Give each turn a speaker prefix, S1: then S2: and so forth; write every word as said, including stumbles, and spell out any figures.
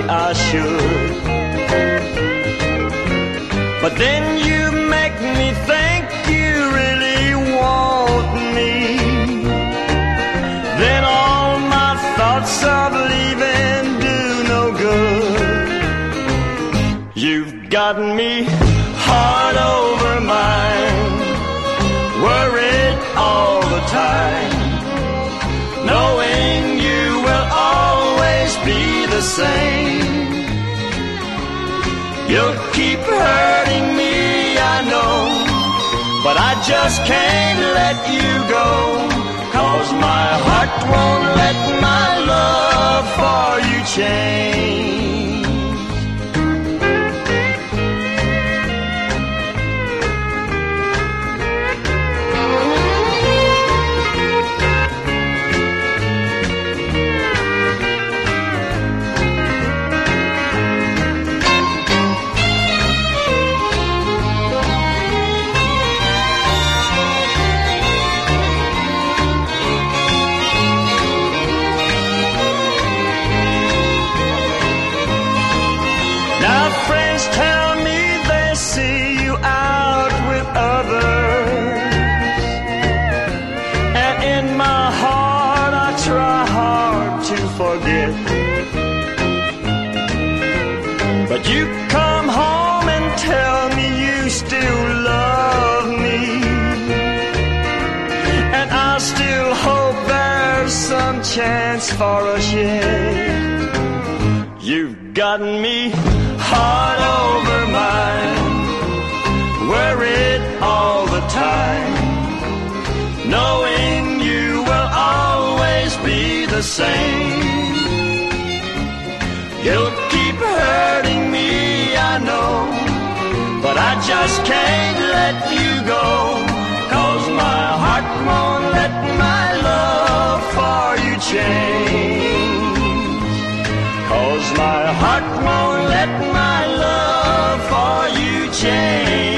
S1: I should. But then you make me think you really want me. Then all my thoughts of leaving do no good. You've got me heart over mind, worried all the time, knowing you will always be the same. You'll keep hurting me, I know, but I just can't let you go, 'cause my heart won't let my love for you change. Now friends tell me they see you out with others, and in my heart I try hard to forget. But you come home and tell me you still love me, and I still hope there's some chance for us yet. You've gotten me heart over mind, worried all the time, knowing you will always be the same. You'll keep hurting me, I know, but I just can't let you go, 'cause my heart won't let my love for you change. 'Cause my heart won't let my love for you change.